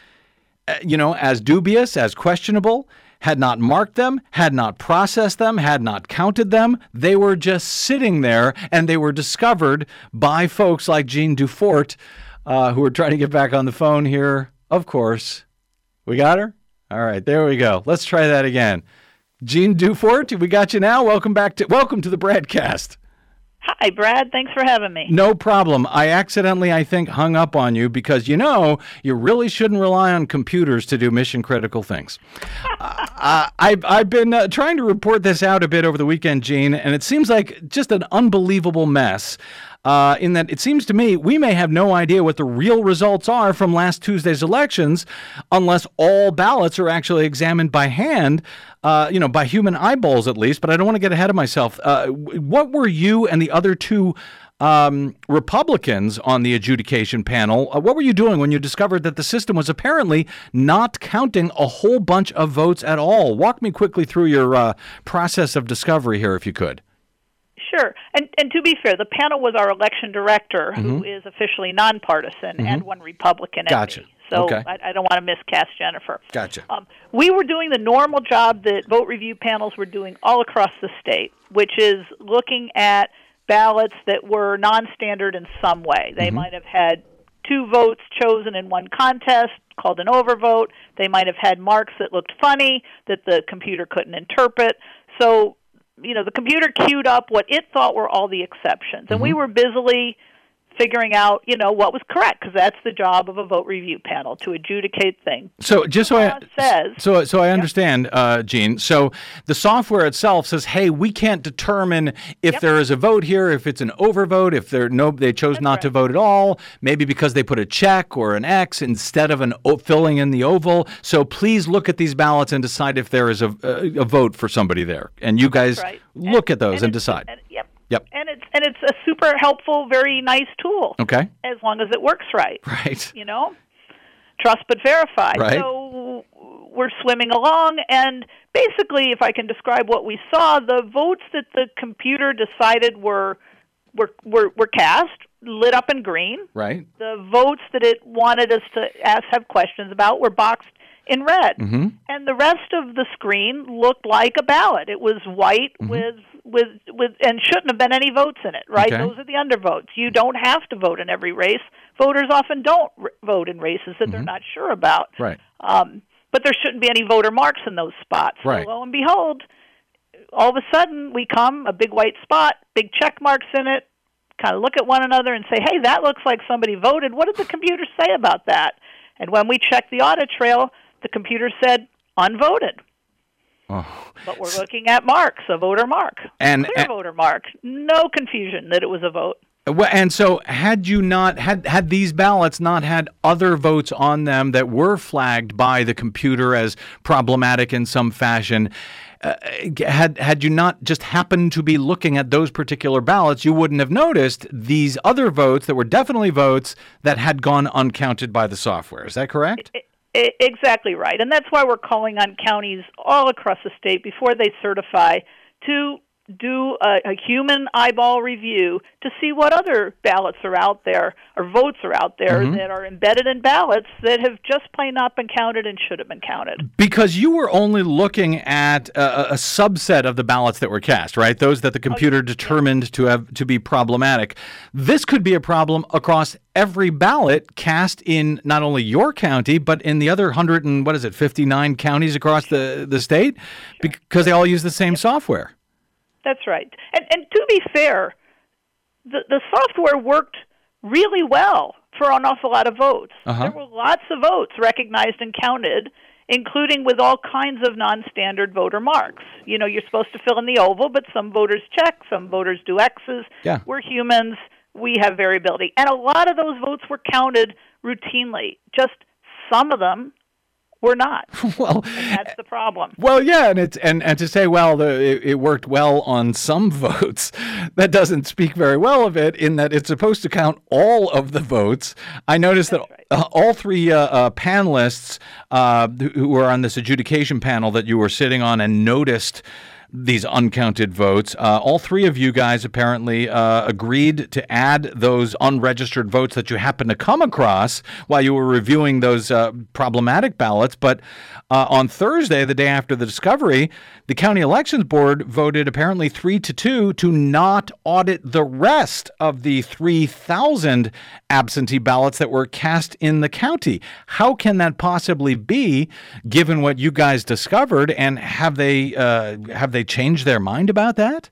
as dubious, as questionable, had not marked them, had not processed them, had not counted them. They were just sitting there, and they were discovered by folks like Jean Dufort, who are trying to get back on the phone here. Of course. We got her? All right, there we go. Let's try that again. Jean Dufort, we got you now. Welcome to the Bradcast. Hi, Brad. Thanks for having me. No problem. I accidentally, I think, hung up on you because, you really shouldn't rely on computers to do mission-critical things. I've been trying to report this out a bit over the weekend, Jean, and it seems like just an unbelievable mess. In that it seems to me we may have no idea what the real results are from last Tuesday's elections unless all ballots are actually examined by hand, by human eyeballs at least. But I don't want to get ahead of myself. What were you and the other two Republicans on the adjudication panel, what were you doing when you discovered that the system was apparently not counting a whole bunch of votes at all? Walk me quickly through your process of discovery here, if you could. Sure. And to be fair, the panel was our election director, who is officially nonpartisan, and one Republican Gotcha. MP. So okay. I don't want to miscast Jennifer. Gotcha. We were doing the normal job that vote review panels were doing all across the state, which is looking at ballots that were non-standard in some way. They might have had 2 votes chosen in one contest, called an overvote. They might have had marks that looked funny that the computer couldn't interpret. So the computer queued up what it thought were all the exceptions. And we were busily figuring out, what was correct, because that's the job of a vote review panel, to adjudicate things. So just so I understand, Jean, so the software itself says, hey, we can't determine if there is a vote here, if it's an overvote, if they chose not to vote at all, maybe because they put a check or an X instead of filling in the oval. So please look at these ballots and decide if there is a vote for somebody there. And you guys look at those and decide. Yep. And it's a super helpful, very nice tool. Okay. As long as it works right. Right. Trust but verify. Right. So we're swimming along, and basically, if I can describe what we saw, the votes that the computer decided were cast lit up in green. Right. The votes that it wanted us to have questions about were boxed in red. And the rest of the screen looked like a ballot. It was white with and shouldn't have been any votes in it, right? Okay. Those are the undervotes. You don't have to vote in every race. Voters often don't vote in races that they're not sure about. Right. But there shouldn't be any voter marks in those spots. Right. So lo and behold, all of a sudden we come, a big white spot, big check marks in it, kind of look at one another and say, hey, that looks like somebody voted. What did the computer say about that? And when we checked the audit trail, the computer said unvoted. Oh. But we're looking at marks, a voter mark, clear voter mark. No confusion that it was a vote. And so had you not had these ballots not had other votes on them that were flagged by the computer as problematic in some fashion, had you not just happened to be looking at those particular ballots, you wouldn't have noticed these other votes that were definitely votes that had gone uncounted by the software. Is that correct? Exactly right. And that's why we're calling on counties all across the state before they certify to do a human eyeball review to see what other ballots are out there or votes are out there that are embedded in ballots that have just plain not been counted and should have been counted. Because you were only looking at a subset of the ballots that were cast, right? Those that the computer determined to be problematic. This could be a problem across every ballot cast in not only your county, but in the other 59 counties across the state, because they all use the same software. That's right. And to be fair, the software worked really well for an awful lot of votes. There were lots of votes recognized and counted, including with all kinds of non-standard voter marks. You know, you're supposed to fill in the oval, but some voters check, some voters do X's. Yeah. We're humans. We have variability. And a lot of those votes were counted routinely. Just some of them were not. Well, and that's the problem. Well, yeah, and to say, well, it worked well on some votes, that doesn't speak very well of it, in that it's supposed to count all of the votes. I noticed that all three panelists who were on this adjudication panel that you were sitting on and noticed these uncounted votes. All three of you guys apparently agreed to add those unregistered votes that you happened to come across while you were reviewing those problematic ballots. But on Thursday, the day after the discovery, the County Elections Board voted apparently 3-2 to not audit the rest of the 3,000 absentee ballots that were cast in the county. How can that possibly be, given what you guys discovered? And have they changed their mind about that?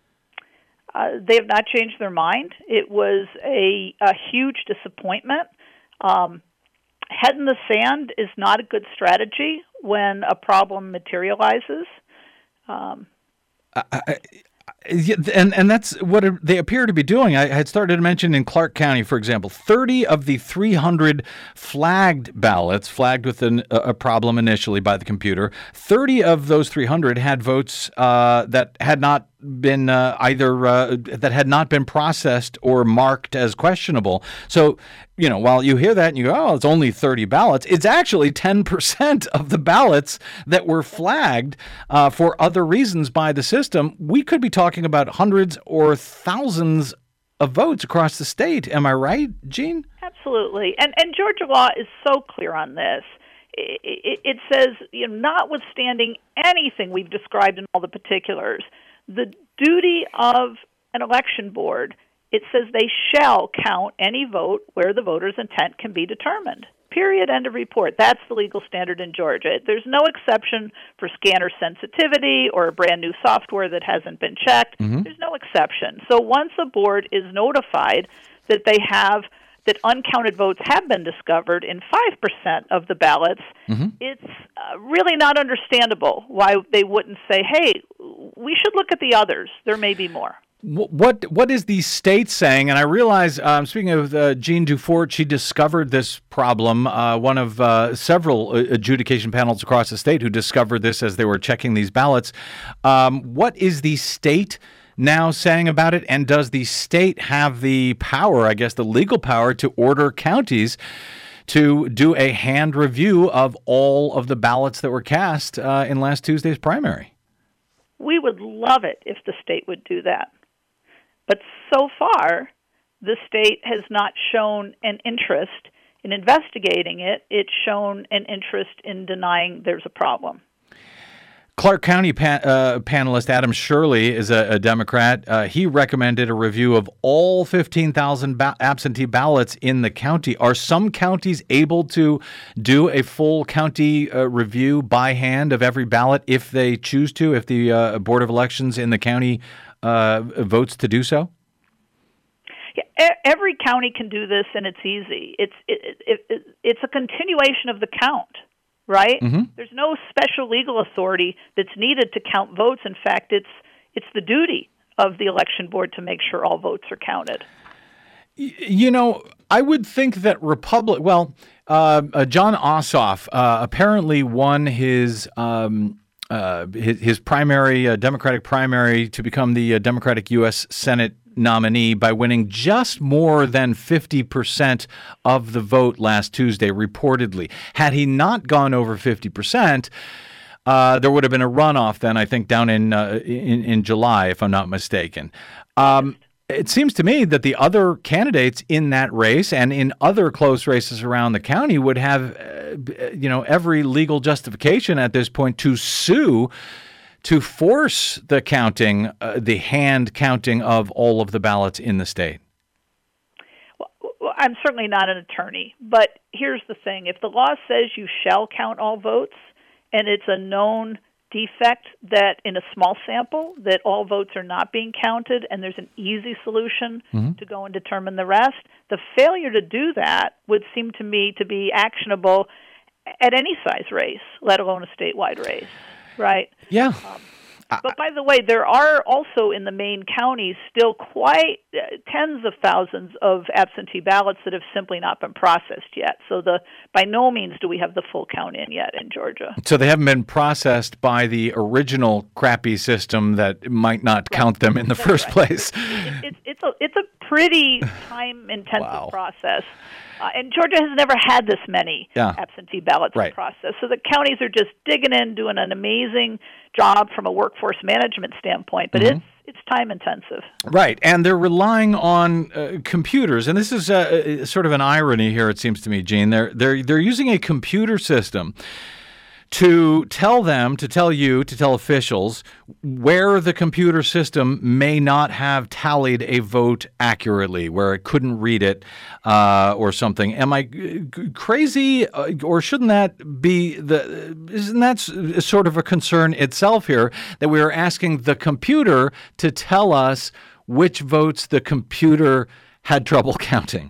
They have not changed their mind. It was a huge disappointment. Head in the sand is not a good strategy when a problem materializes. And that's what they appear to be doing. I had started to mention in Clark County, for example, 30 of the 300 flagged ballots, flagged with a problem initially by the computer, 30 of those 300 had votes that had not been that had not been processed or marked as questionable. So, you know, while you hear that and you go, oh, it's only 30 ballots, it's actually 10% of the ballots that were flagged for other reasons by the system. We could be talking about hundreds or thousands of votes across the state. Am I right, Jean? Absolutely. And Georgia law is so clear on this. It says, you know, notwithstanding anything we've described in all the particulars, the duty of an election board, it says they shall count any vote where the voter's intent can be determined. Period. End of report. That's the legal standard in Georgia. There's no exception for scanner sensitivity or a brand new software that hasn't been checked. There's no exception. So once a board is notified that that uncounted votes have been discovered in 5% of the ballots, it's really not understandable why they wouldn't say, hey, we should look at the others. There may be more. What is the state saying? And I realize, speaking of Jean Dufort, she discovered this problem, one of several adjudication panels across the state who discovered this as they were checking these ballots. What is the state now saying about it? And does the state have the power, I guess the legal power, to order counties to do a hand review of all of the ballots that were cast in last Tuesday's primary? We would love it if the state would do that. But so far, the state has not shown an interest in investigating it. It's shown an interest in denying there's a problem. Clark County panelist Adam Shirley is a Democrat. He recommended a review of all 15,000 absentee ballots in the county. Are some counties able to do a full county review by hand of every ballot if they choose to, if the Board of Elections in the county votes to do so? Yeah, every county can do this, and it's easy. It's a continuation of the count. Right? There's no special legal authority that's needed to count votes. In fact, it's the duty of the election board to make sure all votes are counted. You know, I would think that John Ossoff apparently won his primary, Democratic primary to become the Democratic U.S. Senate nominee by winning just more than 50% of the vote last Tuesday, reportedly. Had he not gone over 50%, there would have been a runoff then, I think, down in July, if I'm not mistaken. It seems to me that the other candidates in that race and in other close races around the county would have, every legal justification at this point to sue to force the counting, the hand counting of all of the ballots in the state. Well, I'm certainly not an attorney, but here's the thing. If the law says you shall count all votes, and it's a known defect that in a small sample that all votes are not being counted and there's an easy solution to go and determine the rest, the failure to do that would seem to me to be actionable at any size race, let alone a statewide race, right? Yeah. But by the way, there are also in the main counties still quite tens of thousands of absentee ballots that have simply not been processed yet. So by no means do we have the full count in yet in Georgia. So they haven't been processed by the original crappy system that might not count them in the first place. It's a pretty time-intensive process. And Georgia has never had this many absentee ballots in process. So the counties are just digging in, doing an amazing job from a workforce management standpoint, but it's time intensive. Right, and they're relying on computers, and this is sort of an irony here, it seems to me, Gene. They're using a computer system to tell officials where the computer system may not have tallied a vote accurately, where it couldn't read it or something. Am I crazy, or shouldn't that be isn't that sort of a concern itself here, that we are asking the computer to tell us which votes the computer had trouble counting?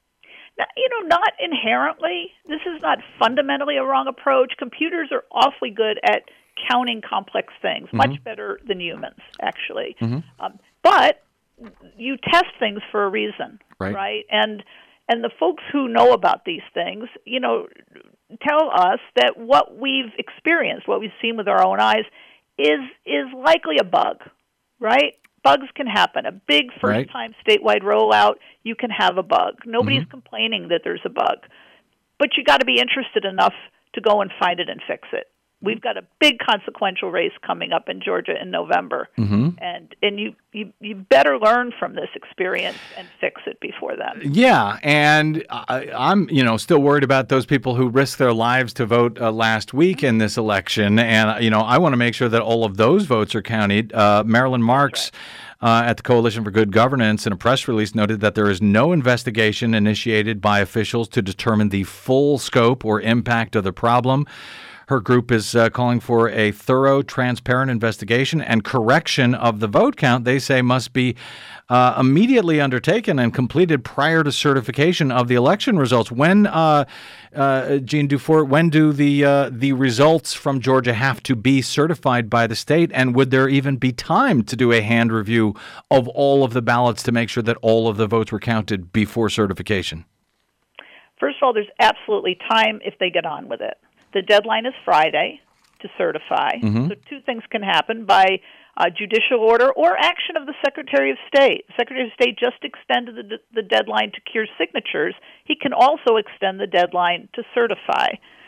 Not inherently. This is not fundamentally a wrong approach. Computers are awfully good at counting complex things, much better than humans, actually. But you test things for a reason, right? And the folks who know about these things, tell us that what we've experienced, what we've seen with our own eyes, is likely a bug, right? Bugs can happen. A big first-time statewide rollout, you can have a bug. Nobody's complaining that there's a bug. But you got to be interested enough to go and find it and fix it. We've got a big consequential race coming up in Georgia in November. And you better learn from this experience and fix it before then. Yeah, and I'm still worried about those people who risked their lives to vote last week in this election, and I want to make sure that all of those votes are counted. Marilyn Marks at the Coalition for Good Governance in a press release noted that there is no investigation initiated by officials to determine the full scope or impact of the problem. Her group is calling for a thorough, transparent investigation and correction of the vote count, they say, must be immediately undertaken and completed prior to certification of the election results. When, Gene Dufort, when do the results from Georgia have to be certified by the state? And would there even be time to do a hand review of all of the ballots to make sure that all of the votes were counted before certification? First of all, there's absolutely time if they get on with it. The deadline is Friday to certify. So two things can happen: by judicial order or action of the Secretary of State. The Secretary of State just extended the deadline to cure signatures. He can also extend the deadline to certify.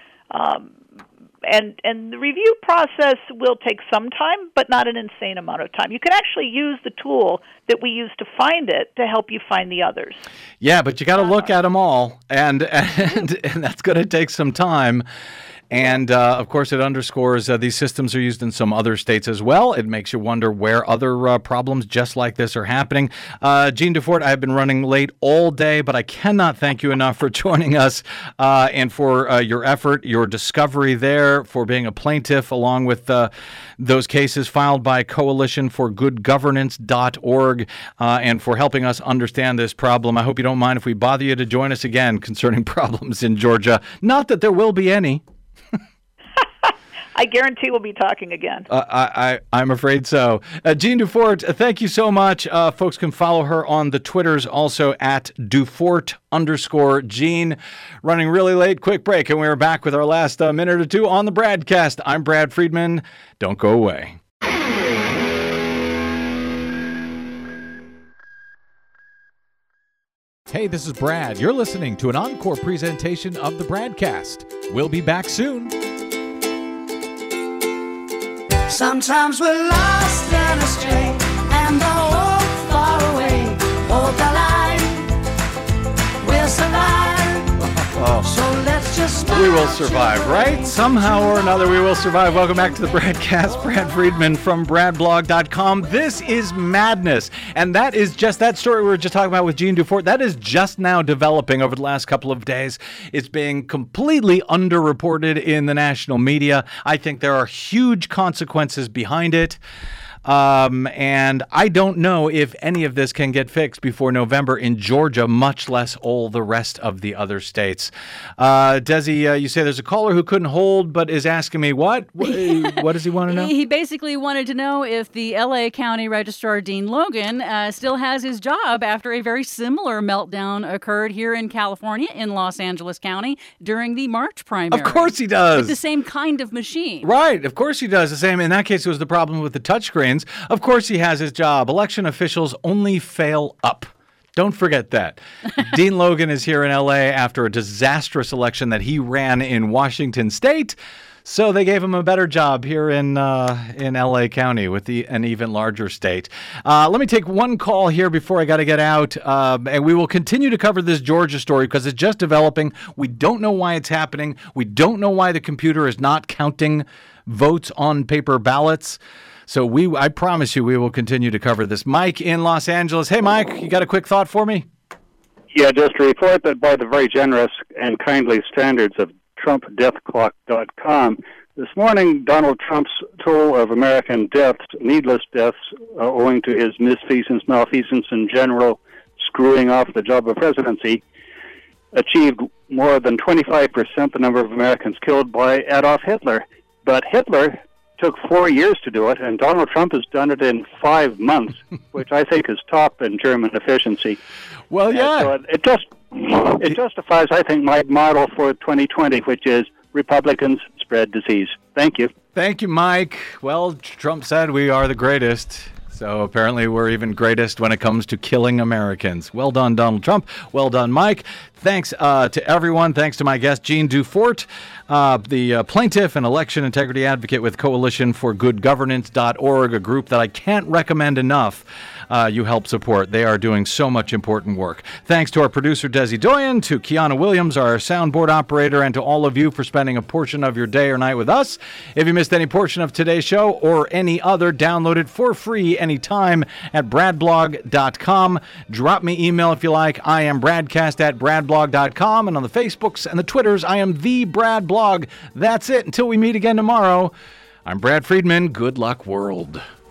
And the review process will take some time, but not an insane amount of time. You can actually use the tool that we use to find it to help you find the others. Yeah, but you got to look at them all, and that's going to take some time. And, of course, it underscores these systems are used in some other states as well. It makes you wonder where other problems just like this are happening. Gene Dufort, I've been running late all day, but I cannot thank you enough for joining us and for your effort, your discovery there, for being a plaintiff along with those cases filed by coalitionforgoodgovernance.org and for helping us understand this problem. I hope you don't mind if we bother you to join us again concerning problems in Georgia. Not that there will be any. I guarantee we'll be talking again. I'm afraid so. Gene Dufort, thank you so much. Folks can follow her on the Twitters also at Dufort_Gene. Running really late, quick break, and we're back with our last minute or two on the Bradcast. I'm Brad Friedman. Don't go away. Hey, this is Brad. You're listening to an encore presentation of the Bradcast. We'll be back soon. Sometimes we're lost and astray, and the hope far away. Hold the line, we'll survive. So let's just We will survive, right? Somehow or another, we will survive. Welcome back to the Bradcast. Brad Friedman from BradBlog.com. This is madness. And that is just that story we were just talking about with Jean Dufort. That is just now developing over the last couple of days. It's being completely underreported in the national media. I think there are huge consequences behind it. And I don't know if any of this can get fixed before November in Georgia, much less all the rest of the other states. Desi, you say there's a caller who couldn't hold but is asking me what? What does he want to know? He basically wanted to know if the L.A. County Registrar Dean Logan still has his job after a very similar meltdown occurred here in California in Los Angeles County during the March primary. Of course he does. With the same kind of machine. Right. Of course he does. The same. In that case, it was the problem with the touchscreen. Of course he has his job. Election officials only fail up. Don't forget that. Dean Logan is here in L.A. after a disastrous election that he ran in Washington State. So they gave him a better job here in L.A. County with an even larger state. Let me take one call here before I got to get out. And we will continue to cover this Georgia story because it's just developing. We don't know why it's happening. We don't know why the computer is not counting votes on paper ballots. So I promise you we will continue to cover this. Mike in Los Angeles. Hey, Mike, you got a quick thought for me? Yeah, just to report that by the very generous and kindly standards of TrumpDeathClock.com, this morning Donald Trump's toll of American deaths, needless deaths, owing to his misfeasance, malfeasance, and general screwing off the job of presidency, achieved more than 25% the number of Americans killed by Adolf Hitler. But Hitler took 4 years to do it, and Donald Trump has done it in 5 months, which I think is top in German efficiency. Well, yeah. So it justifies, I think, my model for 2020, which is Republicans spread disease. Thank you. Thank you, Mike. Well, Trump said we are the greatest. So apparently we're even greatest when it comes to killing Americans. Well done, Donald Trump. Well done, Mike. Thanks to everyone. Thanks to my guest, Jean Dufort, the plaintiff and election integrity advocate with Coalition for Good Governance.org, a group that I can't recommend enough. You help support. They are doing so much important work. Thanks to our producer, Desi Doyen, to Kiana Williams, our soundboard operator, and to all of you for spending a portion of your day or night with us. If you missed any portion of today's show or any other, download it for free anytime at bradblog.com. Drop me email if you like. I am Bradcast at bradblog.com. And on the Facebooks and the Twitters, I am the Brad Blog. That's it. Until we meet again tomorrow, I'm Brad Friedman. Good luck, world.